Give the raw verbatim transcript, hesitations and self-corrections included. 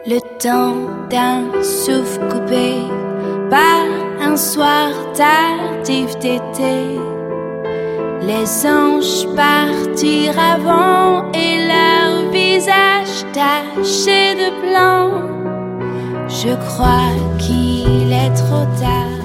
Le temps d'un souffle coupé par un soir tardif d'été. Les anges partirent avant et leur visage taché de blanc. Je crois qu'il est trop tard.